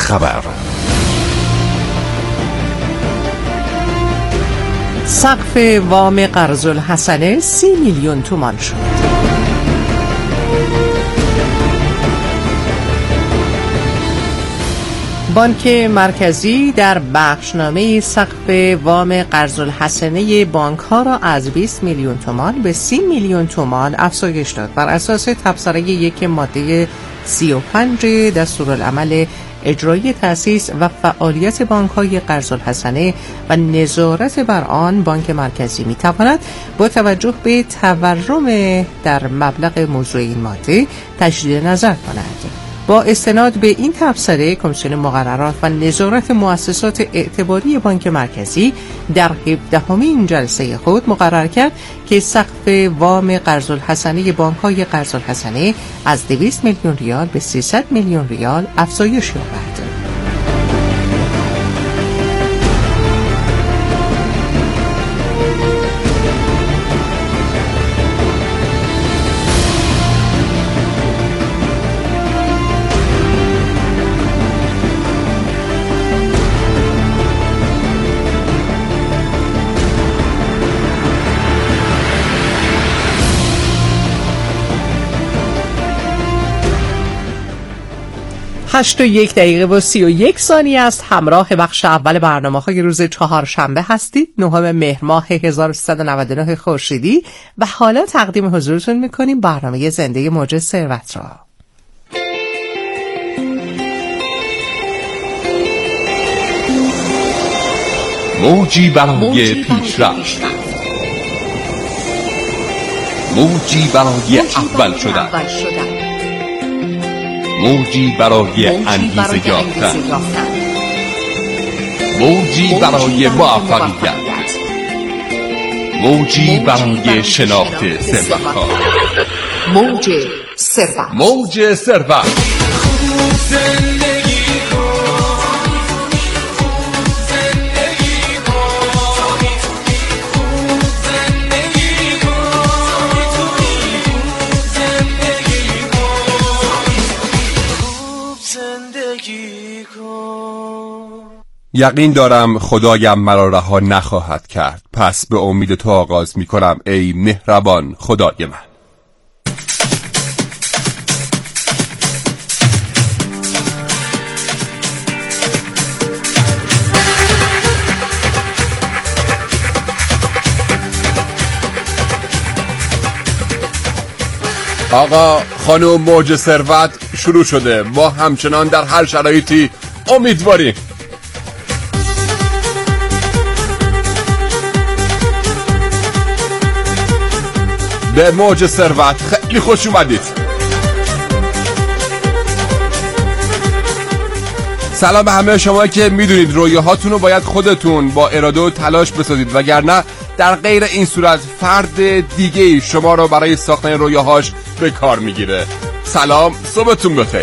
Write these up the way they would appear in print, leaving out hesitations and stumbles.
خبر. سقف وام قرض‌الحسنه 30 میلیون تومان شد. بانک مرکزی در بخشنامه سقف وام قرض‌الحسنه بانک‌ها را از 20 میلیون تومان به 30 میلیون تومان افزایش داد بر اساس تبصره یک ماده 35 دستورالعمل اجرایی تأسیس و فعالیت بانک‌های قرض‌الحسنه و نظارت بر آن. بانک مرکزی می‌تواند با توجه به تورم در مبلغ موضوع این ماده تجدید نظر کند. با استناد به این تبصره، کمیسیون مقررات و نظارت مؤسسات اعتباری بانک مرکزی در 17مین جلسه خود مقرر کرد که سقف وام قرض‌الحسنه بانک‌های قرض‌الحسنه از 200 میلیون ریال به 300 میلیون ریال افزایش یابد. هشت و 1 دقیقه و 31 ثانیه است. همراه بخش اول برنامه‌های روز چهارشنبه هستید، 9 مهر ماه 1399 خورشیدی و حالا تقدیم حضورتون می‌کنیم برنامه زنده موج ثروت را. موجی برای پیشرفت، موجی برای اول شدن، موجی برای انگیزه یافتن، موجی برای موفقیت، موجی برای شناخت ثروت‌ها. موج ثروت، موج ثروت. یقین دارم خدایم مرا رها نخواهد کرد، پس به امید تو آغاز می کنم ای مهربان خدای من. آقا خانم، موج ثروت شروع شده. ما همچنان در هر شرایطی امیدواریم. به موج ثروت خیلی خوش اومدید. سلام به همه شما که میدونید رویاهاتون رو باید خودتون با اراده و تلاش بسازید، وگرنه در غیر این صورت فرد دیگه شما رو برای ساختن رویاهاش به کار میگیره. سلام، صبحتون بخیر.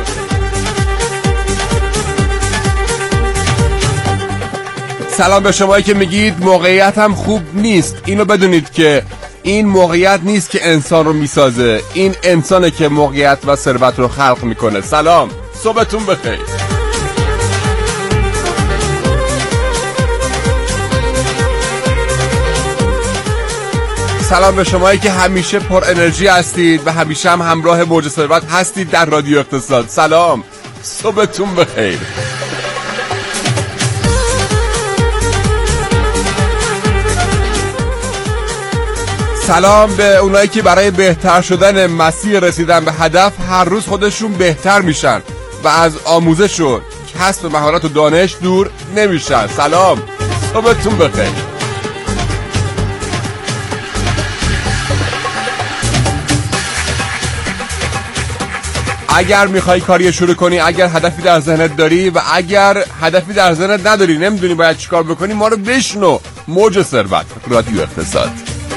سلام به شمایی که میگید موقعیت هم خوب نیست. اینو بدونید که این موقعیت نیست که انسان رو میسازه، این انسانه که موقعیت و ثروت رو خلق میکنه. سلام، صبحتون بخیر. سلام به شمایی که همیشه پر انرژی هستید و همیشه هم همراه موج ثروت هستید در رادیو اقتصاد. سلام، صبحتون بخیر. سلام به اونایی که برای بهتر شدن مسیر رسیدن به هدف هر روز خودشون بهتر میشن و از آموزش و کسب مهارت و دانش دور نمیشن. سلام، صبحتون بخیر. اگر میخوای کاری شروع کنی، اگر هدفی در ذهنت داری و اگر هدفی در ذهنت نداری، نمیدونی باید چیکار بکنی، ما رو بشنو. موج ثروت، رادیو اقتصاد.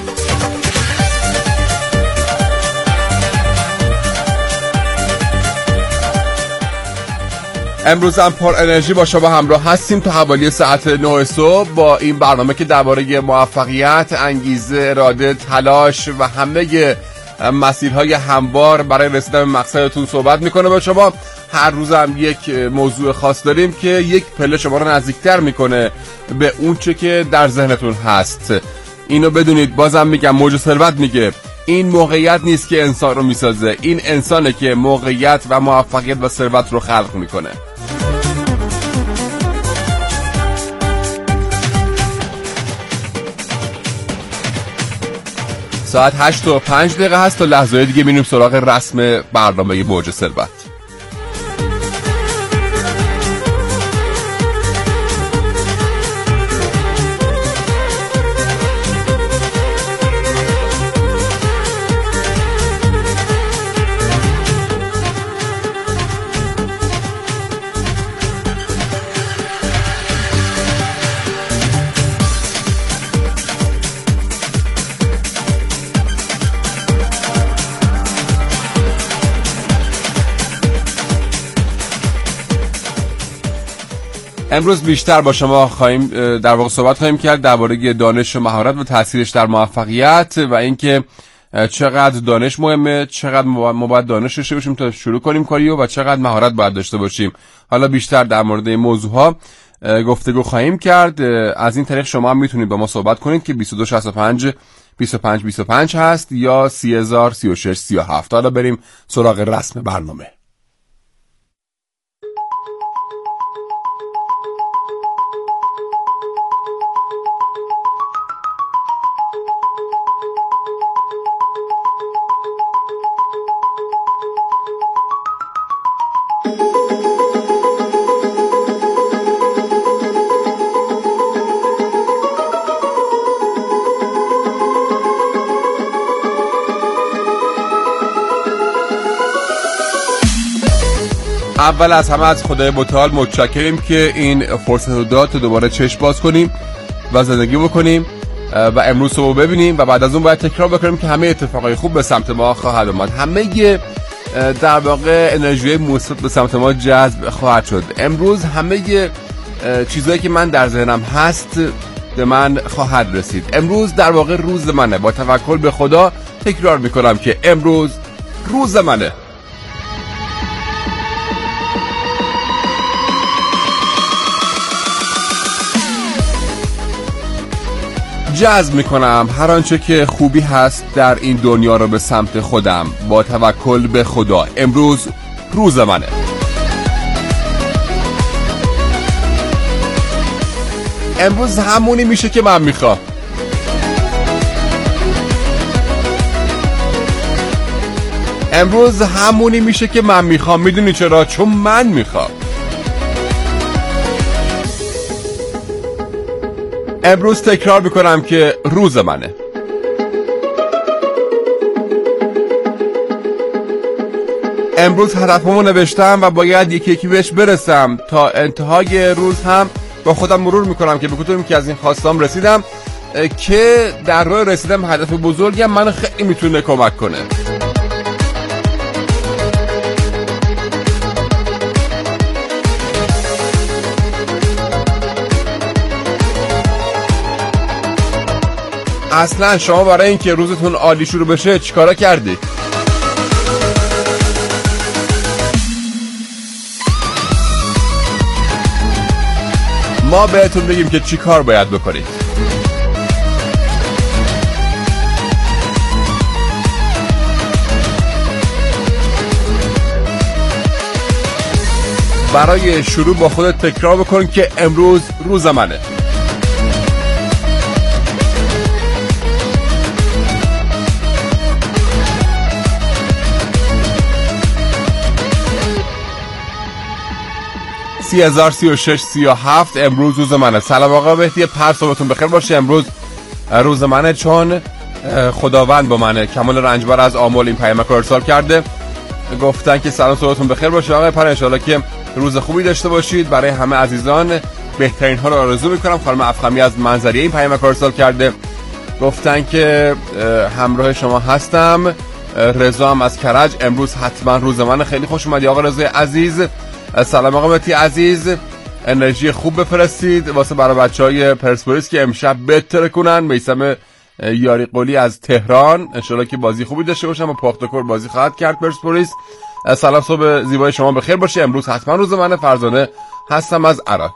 امروز هم پر انرژی با شما همراه هستیم تا حوالی ساعت 9 صبح با این برنامه که درباره موفقیت، انگیزه، اراده، تلاش و همه مسیرهای هموار برای رسیدن به مقصدتون صحبت میکنه با شما. هر روز هم یک موضوع خاص داریم که یک پله شما رو نزدیکتر میکنه به اون چه که در ذهنتون هست. اینو بدونید. بازم میگم موج ثروت میگه این موقعیت نیست که انسان رو میسازه، این انسانه که موقعیت و موفقیت و ثروت رو خلق میکنه. ساعت 8:05 هست تا لحظه دیگه میریم سراغ رسم برنامه موج ثروت. امروز بیشتر با شما خواهیم در واقع صحبت خواهیم کرد درباره دانش و مهارت و تاثیرش در موفقیت و اینکه چقدر دانش مهمه، چقدر ما باید دانش داشته باشیم تا شروع کنیم کاریو و چقدر مهارت باید داشته باشیم. حالا بیشتر در مورد این موضوع ها گفتگو خواهیم کرد. از این طریق شما هم میتونید با ما صحبت کنید که 2265 2525 هست یا 303637. حالا بریم سراغ رسم برنامه. اول از همه از خدای متعال متشکریم که این فرصت رو داد تا دوباره چشم باز کنیم و زندگی بکنیم و امروز صبح ببینیم و بعد از اون باید تکرار بکنیم که همه اتفاقای خوب به سمت ما خواهد اومد. همه در واقع انرژی مثبت به سمت ما جذب خواهد شد. امروز همه چیزایی که من در ذهنم هست به من خواهد رسید. امروز در واقع روز منه. با توکل به خدا تکرار میکنم که امروز روز منه. جذب میکنم هر آنچه که خوبی هست در این دنیا رو به سمت خودم با توکل به خدا. امروز روز منه. امروز همونی میشه که من میخوام. امروز همونی میشه که من میخوام. میدونی چرا؟ چون من میخوام. امروز تکرار میکنم که روز منه. امروز هدفمو نوشتم و باید یکی یکی بهش برسم. تا انتهای روز هم با خودم مرور میکنم که به کدوم که از این خواستام رسیدم که در راه رسیدن به هدف بزرگم من خیلی میتونه کمک کنه. اصلا شما برای اینکه روزتون عالی شروع بشه چیکارا کردی؟ ما بهتون بگیم که چی کار باید بکنید. برای شروع با خودت تکرار بکن که امروز روز منه. امروز روز منه. سلام آقا مهدی، صبحتون بخیر باشه. امروز روز منه چون خداوند با منه. کمال رنجبر از آمل این پیامک رو ارسال کرده، گفتن که سلام صبحتون بخیر باشه آقا پر، انشالله که روز خوبی داشته باشید. برای همه عزیزان بهترین ها رو آرزو میکنم. خانم افخمی از منظریه این پیامک رو ارسال کرده، گفتن که همراه شما هستم. رضا هم از کرج، امروز حتما روز منه. خیلی خوش اومدی آقا رضا عزیز. سلام آقا مهدی عزیز، انرژی خوب بفرستید واسه برای بچهای پرسپولیس که امشب بهتر کنن. میثم یاری قلی از تهران، انشالله که بازی خوبی داشته باشم و پاختکور بازی خواهد کرد پرسپولیس. سلام، صبح زیبای شما بخیر باشه. امروز حتما روز منه. فرزانه هستم از عراق.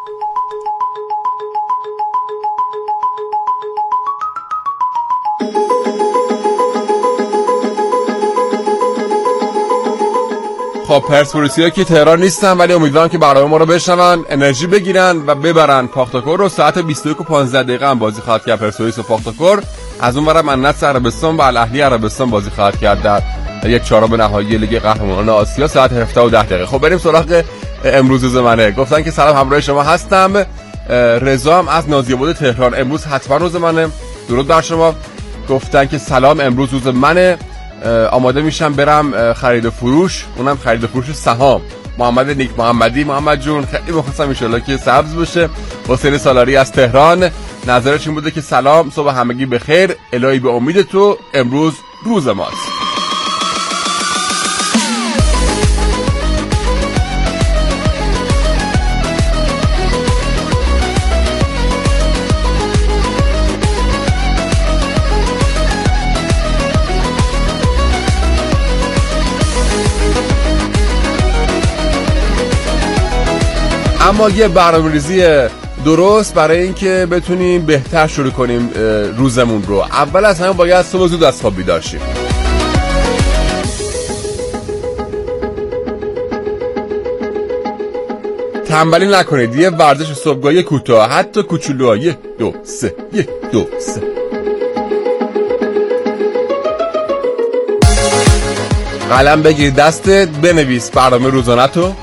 خب پرسپولیسیا که تهران نیستن ولی امیدوارم که برنامه ما رو بشنون، انرژی بگیرن و ببرن پاختکور رو. ساعت 21:15 هم بازی خواهد کرد پرسپولیس و پاختکور. از اون برم النصر عربستان و الاهلی عربستان بازی خواهد کرد در 1/4 نهایی لیگ قهرمانان آسیا ساعت 17:10. خب بریم سراغ امروز روز منه. گفتن که سلام، همراه شما هستم. رضا هم از نازی‌آباد تهران، امروز حتما روز منه. درود بر شما. گفتن که سلام، امروز روز منه، آماده میشم برم خرید فروش، اونم خرید فروش سهام. محمد نیک محمدی، محمد جون خیلی مخلصم، ان شاءالله که سبز بشه. حسین سالاری از تهران نظرش این بوده که سلام، صبح همگی بخیر، الهی به امید تو، امروز روز ماست. اما یه برنامه‌ریزی درست برای اینکه بتونیم بهتر شروع کنیم روزمون رو. اول از همه باید صبح زود از خواب بیدار شیم. تنبلی نکنید، یه ورزش صبحگاهی کوتاه، حتی کوچولو، 1 2 3 1 2 3. قلم بگیر دستت، بنویس برنامه روزانه تو.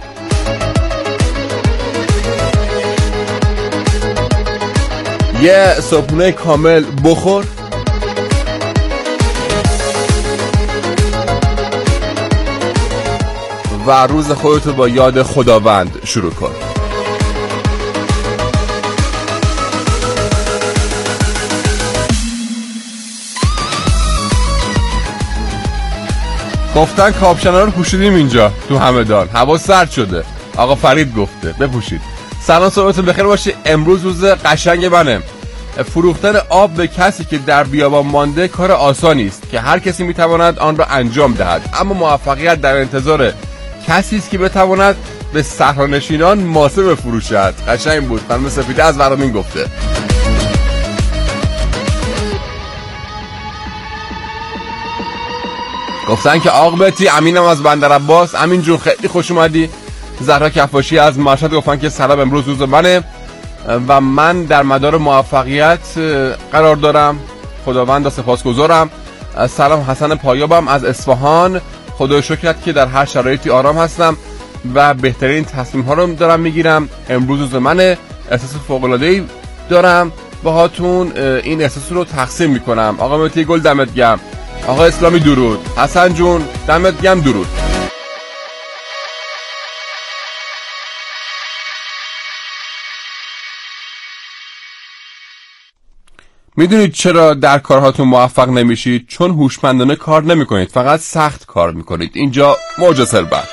یه صبحونه کامل بخور. و روز خودتو با یاد خداوند شروع کن. گفتن کاپشنا رو پوشیدیم اینجا تو همدان، هوا سرد شده. آقا فرید گفته بپوشید. سلام، صبحتون بخیر باشه. امروز روز قشنگ منه. فروختن آب به کسی که در بیابان مانده کار آسانی است که هر کسی میتواند آن را انجام دهد، اما موفقیت در انتظار کسی است که بتواند به صحرانشینان ماسه بفروشد. قشنگ بود. خانم سپیده از ورامین گفته. گفتن که عاقبتی. امینم از بندر عباس. امین جون خیلی خوش اومدی. زهرا کفاشی از مشهد گفتن که سلام، امروز روز منه و من در مدار موفقیت قرار دارم، خداوند سپاسگزارم. سلام، حسن پایابم از اصفهان. خدای شکرت که در هر شرایطی آرام هستم و بهترین تصمیم ها رو دارم میگیرم. امروز روز منه، احساس فوق العاده دارم باهاتون این احساس رو تقسیم میکنم. آقا مهدی گل دمت گرم. آقا اسلامی درود. حسن جون دمت گرم، درود. میدونید چرا در کارهاتون موفق نمیشید؟ چون هوشمندانه کار نمیکنید، فقط سخت کار میکنید. اینجا موج ثروت.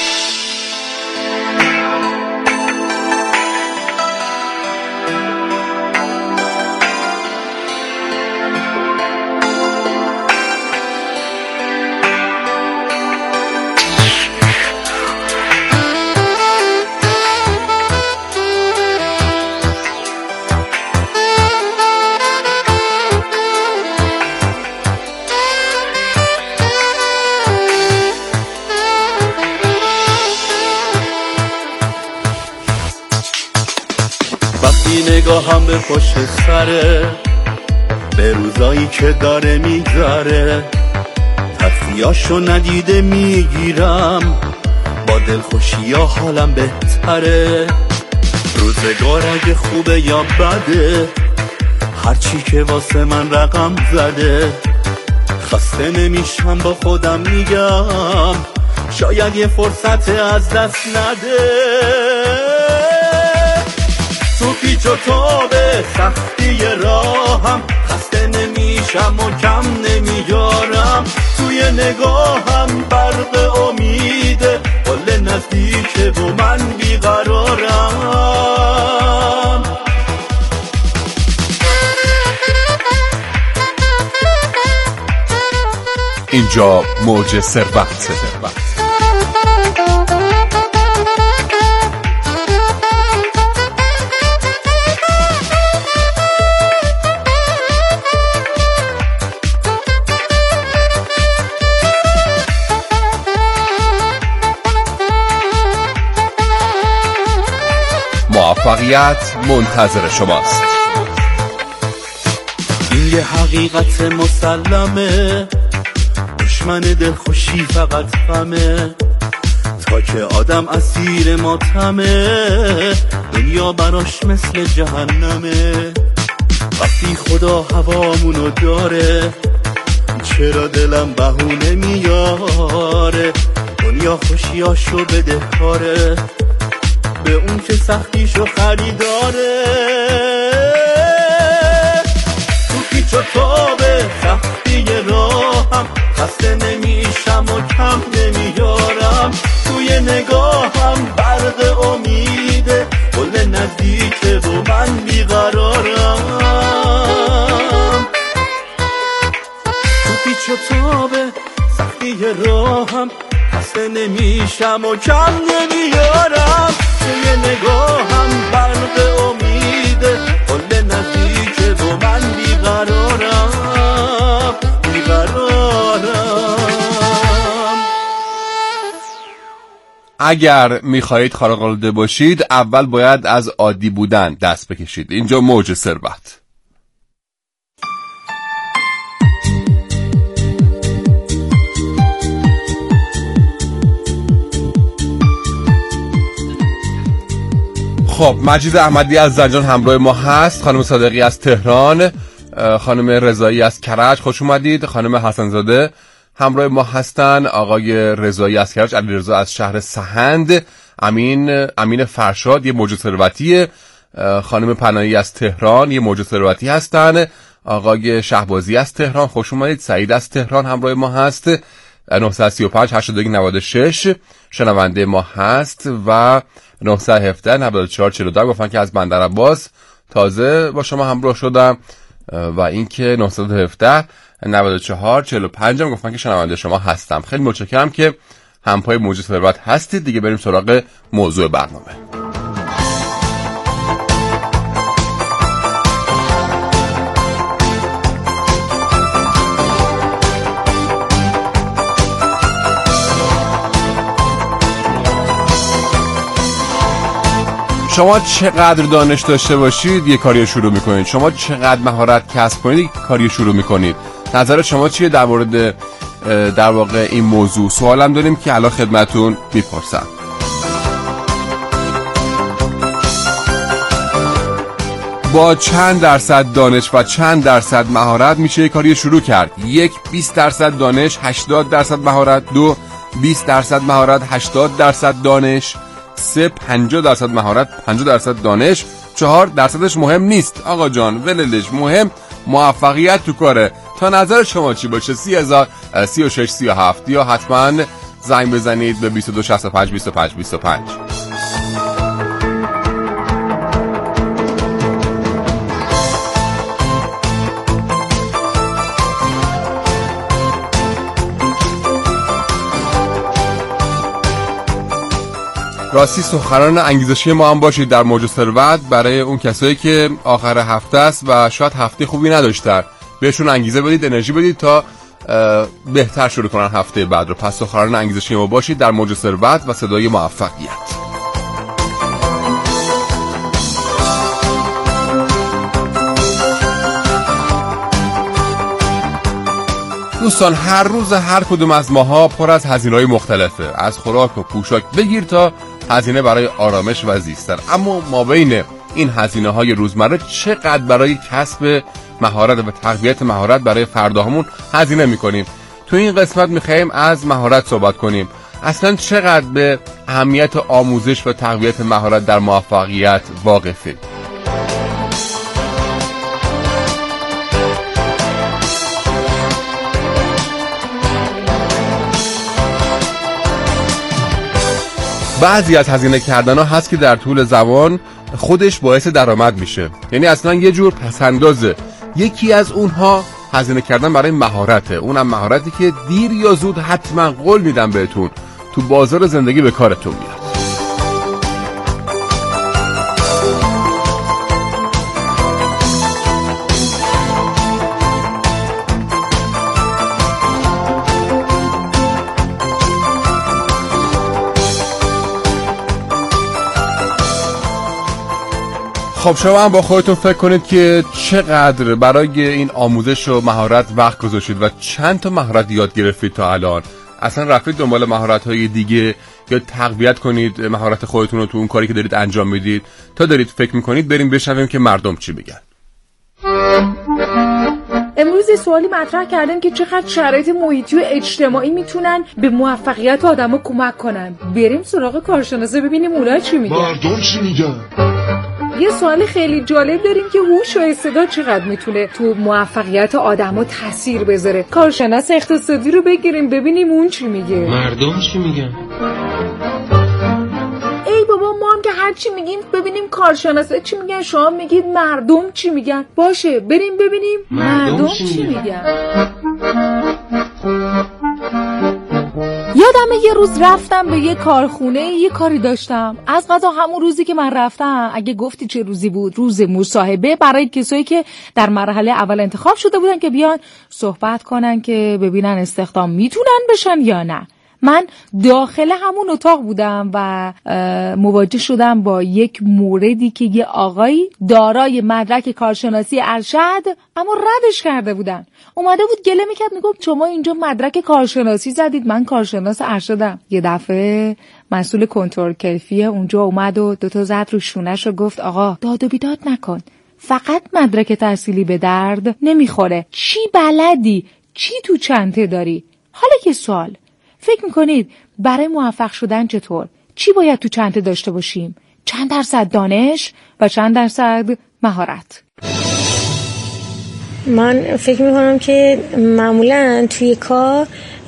نگاهم به پشت سره، به روزایی که داره میگذره، تخفیاشو ندیده میگیرم، با دلخوشی ها حالم بهتره. روزگار اگه خوبه یا بده، هرچی که واسه من رقم زده، خسته نمیشم با خودم میگم شاید یه فرصت از دست نده. تو پیچ و تابه سختی راهم، خسته نمیشم و کم نمیارم، توی نگاهم برق امیده، قل نزدیکه و من بیقرارم. اینجا موج ثروت. موفقیت منتظر شماست. این یه حقیقت مسلمه، دشمن دلخوشی فقط غمه. تا که آدم اسیر ماتمه، دنیا براش مثل جهنمه. وقتی خدا هوامونو داره، چرا دلم بهونه میاره؟ دنیا خوشیاشو بده کاره، به اون که سختیشو خریداره. تو پیچ و تابه سختی راهم، خسته نمیشم و کم نمیارم. توی نگاهم برق امیده، گل نزدیکه و من بیقرارم. تو پیچ و تابه سختی راهم، خسته نمیشم و کم نمیارم. توی نگاهم برق امیده، گل نزدیکه و من بیقرارم. اگر میخواهید خارق‌العاده باشید، اول باید از عادی بودن دست بکشید. اینجا موج ثروت. خب مجید احمدی از زنجان همراه ما هست، خانم صادقی از تهران، خانم رضایی از کرج، خوش اومدید. خانم حسنزاده همراه ما هستن، آقای رضایی از کرج، علیرضا از شهر سهند، امین فرشاد یه موج ثروتی، خانم پناهی از تهران یه موج ثروتی هستن، آقای شهبازی از تهران خوش اومدید. سعید از تهران همراه ما هست، 935 8296 شنونده ما هست و 917 94 42 گفتن که از بندرعباس تازه با شما همراه شدم و اینکه 917 94 45 هم گفتن که شنونده شما هستم. خیلی متشکرم که همپای موج ثروت هستید. دیگه بریم سراغ موضوع برنامه. شما چقدر دانش داشته باشید یه کاری شروع میکنید، شما چقدر مهارت کسب کنید کاری شروع میکنید. نظر شما چیه در مورد در واقع این موضوع؟ سوالم داریم که الان خدمتون میپرسم. با چند درصد دانش و چند درصد مهارت میشه یه کاری شروع کرد؟ 1 20% دانش 80% مهارت، 2 20% مهارت 80% دانش، 3 50% مهارت 50% دانش، 4 درصدش مهم نیست آقا جان وللش، مهم موفقیت تو کاره. تا نظر شما چی باشه؟ 30,000 36 37 یا حتما زنگ بزنید به 22 65 25 25. راستی سخنران انگیزشی ما هم باشید در موج ثروت برای اون کسایی که آخر هفته است و شاید هفته خوبی نداشتن، بهشون انگیزه بدید، انرژی بدید تا بهتر شروع کنن هفته بعد رو. پس سخنران انگیزشی ما باشید در موج ثروت و صدای موفقیت. دوستان هر روز هر کدوم از ماها پر از هزینه‌های مختلفه، از خوراک و پوشاک بگیر تا هزینه برای آرامش و زیستن. اما ما بین این هزینه‌های روزمره چقدر برای کسب مهارت و تقویت مهارت برای فرداهمون هزینه می‌کنیم؟ تو این قسمت می‌خوایم از مهارت صحبت کنیم. اصلا چقدر به اهمیت آموزش و تقویت مهارت در موفقیت واقفید؟ بعضی از هزینه کردن ها هست که در طول زمان خودش باعث درآمد میشه، یعنی اصلا یه جور پسندازه. یکی از اونها هزینه کردن برای مهارته، اونم مهارتی که دیر یا زود حتما قول میدم بهتون تو بازار زندگی به کارتون میاد. خب شما هم با خودتون فکر کنید که چقدر برای این آموزش و مهارت وقت گذاشتید و چند تا مهارت یاد گرفتید تا الان. اصلا رفتید دنبال مهارت‌های دیگه یا تقویت کنید مهارت خودتون رو تو اون کاری که دارید انجام میدید تا دارید فکر میکنید؟ بریم بشنویم که مردم چی میگن. امروز یه سوالی مطرح کردن که چقدر شرایط محیطی و اجتماعی میتونن به موفقیت آدم‌ها کمک کنن. بریم سراغ کارشناسا ببینیم اونا چی میگن. مردم چی میگن؟ یه سوال خیلی جالب داریم که هوش و استعداد چقدر میتونه تو موفقیت آدم‌ها تاثیر بذاره. کارشناس اقتصادی رو بگیریم ببینیم اون چی میگه. مردم چی میگن؟ ای بابا ما هم که هر چی میگیم ببینیم کارشناسا چی میگن، شما میگید مردم چی میگن. باشه بریم ببینیم مردم چی میگن. یادمه یه روز رفتم به یه کارخونه، یه کاری داشتم. از قضا همون روزی که من رفتم، اگه گفتی چه روزی بود، روز مصاحبه برای کسایی که در مرحله اول انتخاب شده بودن که بیان صحبت کنن که ببینن استخدام میتونن بشن یا نه. من داخل همون اتاق بودم و مواجه شدم با یک موردی که یه آقایی دارای مدرک کارشناسی ارشد اما ردش کرده بودن. اومده بود گله میکرد، میگفت شما اینجا مدرک کارشناسی زدید، من کارشناس ارشدم. یه دفعه مسئول کنترل کیفی اونجا اومد و دوتا زد رو شونش و گفت آقا داد و بیداد نکن، فقط مدرک تحصیلی به درد نمیخوره. چی بلدی؟ چی تو چنته داری؟ حالا که سوال، فکر میکنید برای موفق شدن چطور؟ چی باید تو چنته داشته باشیم؟ چند درصد دانش و چند درصد مهارت؟ من فکر میکنم که معمولا توی کار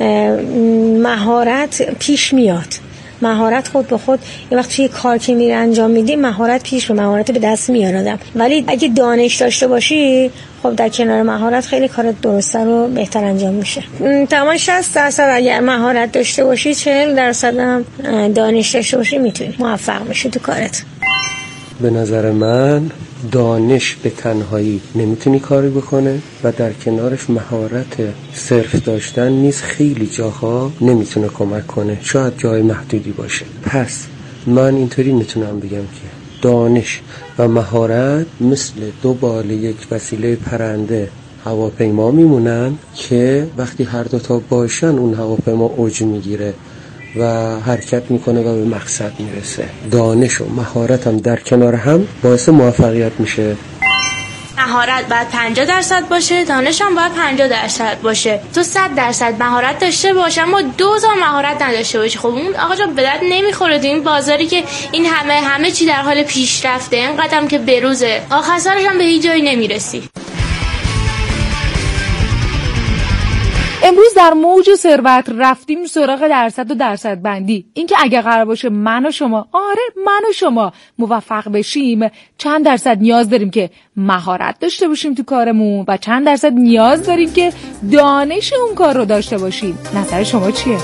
مهارت پیش میاد. مهارت خود به خود یه وقت توی کار که میره انجام میدی مهارت پیش رو مهارت به دست میاره آدم. ولی اگه دانش داشته باشی خب در کنار مهارت خیلی کارت درست‌تر و بهتر انجام میشه. تمام 60% اگر مهارت داشته باشی 40% هم دانش داشته باشی میتونی موفق بشی تو کارت. به نظر من دانش به تنهایی نمیتونی کاری بکنه و در کنارش مهارت صرف داشتن نیز خیلی جاها نمیتونه کمک کنه، شاید جای محدودی باشه. پس من اینطوری میتونم بگم که دانش و مهارت مثل دو بال یک وسیله پرنده هواپیما میمونن که وقتی هر دوتا باشن اون هواپیما اوج میگیره و حرکت میکنه و به مقصد میرسه. دانش و مهارت هم در کنار هم باعث موفقیت میشه. مهارت باید 50% باشه، دانش هم باید 50% باشه. تو 100% مهارت داشته باشه اما 2 تا مهارت نداشته باشی، خب اون آقا جان به درد نمیخوره. تو این بازاری که این همه چی در حال پیشرفته، اینقدرم که بروزه، آخر سرش هم به هیچ جایی نمیرسی. امروز در موج ثروت رفتیم سراغ درصد و درصد بندی. این که اگه قرار باشه من و شما موفق بشیم، چند درصد نیاز داریم که مهارت داشته باشیم تو کارمون و چند درصد نیاز داریم که دانش اون کار رو داشته باشیم. نظر شما چیه؟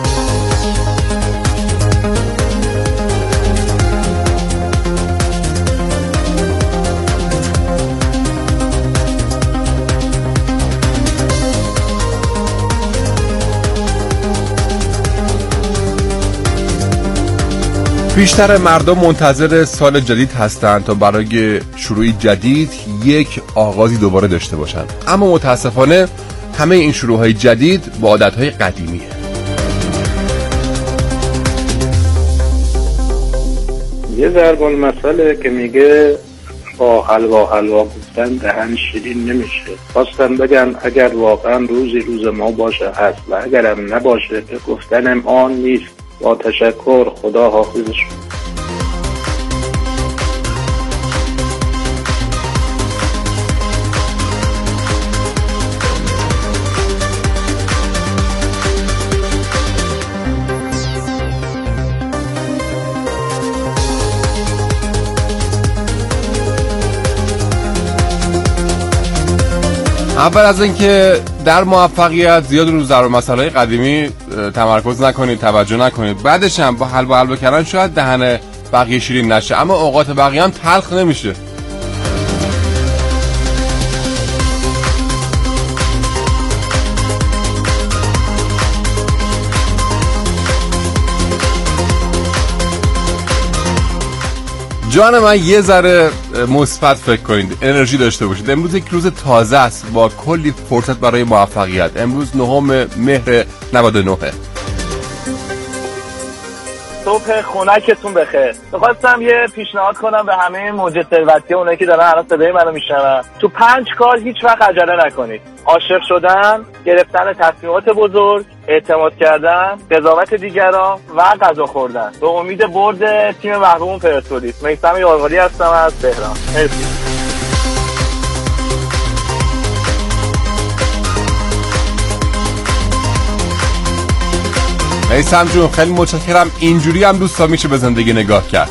بیشتر مردم منتظر سال جدید هستند تا برای شروع جدید یک آغازی دوباره داشته باشند، اما متاسفانه همه این شروع‌های جدید با عادت‌های قدیمیه. یه ضرب المثله که میگه با حلوا گفتن دهن شیرین نمیشه. خواستم بگم اگر واقعا روزی روز ما باشه هست و اگرم نباشه به گفتنم آن نیست. با تشکر، خدا حافظش. اول از اینکه در موفقیت زیاد رو ضرب مسائل قدیمی تمرکز نکنید، توجه نکنید. بعدش هم با حل کردن شاید دهن بقیه شیرین نشه، اما اوقات بقیه هم تلخ نمیشه. جان من یه ذره مثبت فکر کنید، انرژی داشته باشید. امروز یک روز تازه است با کلی فرصت برای موفقیت. امروز 9 مهر 99. صبح خنکتون بخیر. می‌خواستم یه پیشنهاد کنم به همه موج ثروتی، اونایی که دارن الان صدای منو میشنون. تو 5 کار هیچ وقت عجله نکنید. عاشق شدن، گرفتن تصمیمات بزرگ، اعتماد کردن، قضاوت دیگران و غذا خوردن. به امید برد تیم محبوب پرسپولیس. میثم یارقلی هستم از تهران. مرسی. میثم جون خیلی متشکرم. اینجوری هم دوستا میشه به زندگی نگاه کرد.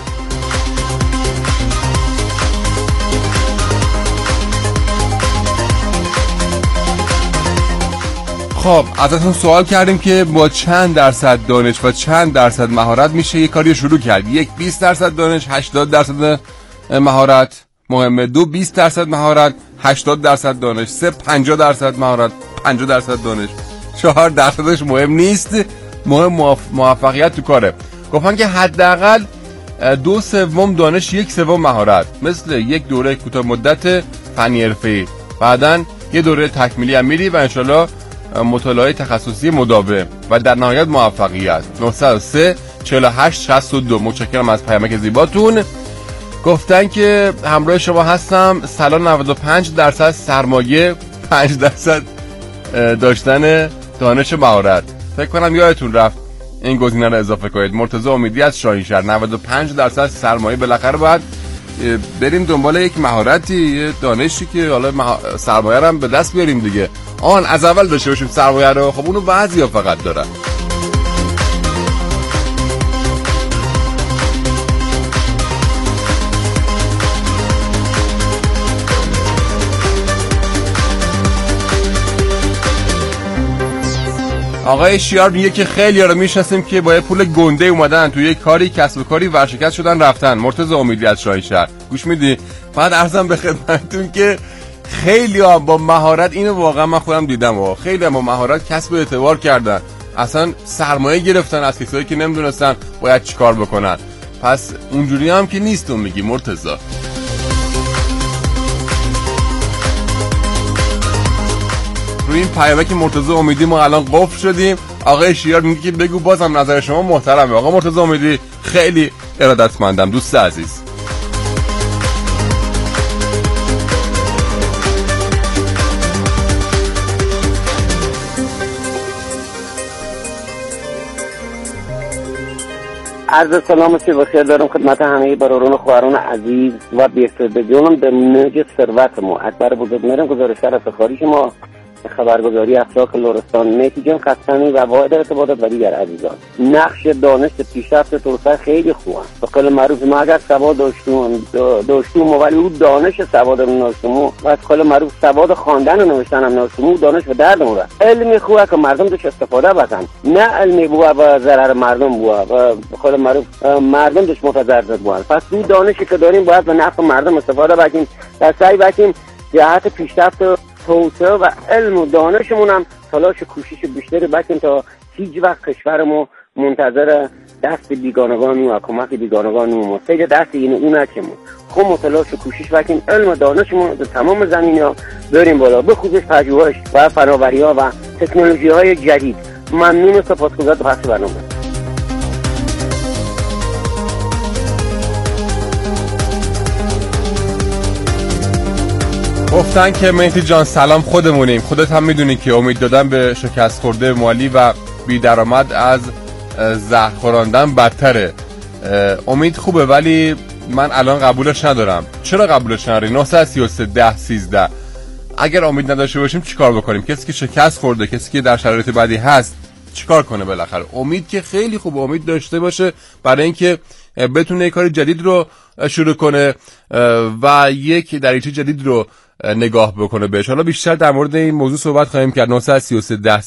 خب ازتون سوال کردیم که با چند درصد دانش و چند درصد مهارت میشه یک کاری شروع کرد. 1 20% دانش، 80% مهارت مهمه. 2 20% مهارت، 80% دانش. 3 50% مهارت، 50% دانش. 4 درصدش مهم نیست، مهم موفقیت تو کاره. گفتن که حداقل 2/3 دانش، 1/3 مهارت. مثل یک دوره کوتاه مدت فنی حرفه‌ای، بعدن یه دوره تکمیلی هم میری و انشالله مطالعه تخصصی مداوم و در نهایت موفقیت. 903 48 62. متشکرم از پیامک زیباتون. گفتن که همراه شما هستم. سالا 95% سرمایه، 5% داشتن دانش مهارت. فکر کنم یادتون رفت این گزینه رو اضافه کنید. مرتضی امیدی از شاهینشهر 95% سرمایه. بالاخره باید بریم دنبال یک مهارتی، یه دانشی که حالا سرمایه رو هم به دست بیاریم دیگه. از اول داشته باشیم سرمایه رو. خب اونو بعضیا فقط دارن. آقای شیار میگه که خیلی ها رو میشناسیم که با یه پول گنده اومدن توی یک کاری، کسب و کاری ورشکست شدن رفتن. مرتضی امیدی از شاهینشهر. گوش میدی؟ بعد عرضم به خدمتتون که خیلی ها با مهارت، اینو واقعا من خودم دیدم، خیلی ها با مهارت کسب اعتبار کردن، اصلا سرمایه گرفتن از کسایی که نمیدونستن باید چیکار بکنن. پس اونجوری هم که نیستون میگی مرتضی. روی این پیامک مرتضی امیدی ما الان قفل شدیم. آقای شیار میگه که بگو بازم نظر شما محترمه. آقا مرتضی امیدی خیلی ارادتمندم دوست عزیز. عرض سلام بخیر دارم خدمت همه برادران و خواهران عزیز و بی‌فایدگان به موج ثروت ما. اکبر بزرگواران گزارشگر افتخاری شما خبرگزاری اخلاق لرستان. مهدی جان خستمی و واحد ارتباطات و دیگر عزیزان. نقش دانش پیشرفت توسعه خیلی خوبه. به قول معروف ما اگر سواد داشتیم ولی او دانش سواد رو نداشتیم و از قول معروف سواد خواندن و نوشتن هم نداشتیم و دانش به درد نمی‌خوره. علمی خوبه که مردم توش استفاده بکنن، نه علمی بوده و ضرر مردم بوده و به قول معروف مردم توش متضرر بوده. پس او دانشی که داریم باید به نفع مردم استفاده بکنیم و سعی بکنیم جهت پیشرفت توسعه و علم و دانشمون هم تلاش و کوشش بیشتری بکنیم تا هیچ وقت کشورمون منتظر دست بیگانگان و کمک بیگانگان و سید دست این اون نکمون. خب متلاش و کوشش بکنیم علم و دانشمون در تمام زمینه‌ها بریم بالا، به خصوص پژوهش و فناوری‌ها و تکنولوژی‌های جدید. ممنون و سپاسگزار به بخش برنامه. گفتن که مهدی جان سلام خودمونیم. خودت هم میدونی که امید دادن به شکست خورده مالی و بی درآمد از زهر خوراندن بدتره. امید خوبه ولی من الان قبولش ندارم. چرا قبولش نداری؟ 933 10 13. اگر امید نداشته باشیم چیکار بکنیم؟ کسی که شکست خورده، کسی که در شرایط بدی هست چیکار کنه بالاخره؟ امید که خیلی خوبه، امید داشته باشه برای اینکه بتونه یک کار جدید رو شروع کنه و یک دریچه جدید رو نگاه بکنه بهش. حالا بیشتر در مورد این موضوع صحبت خواهیم کرد. 933 10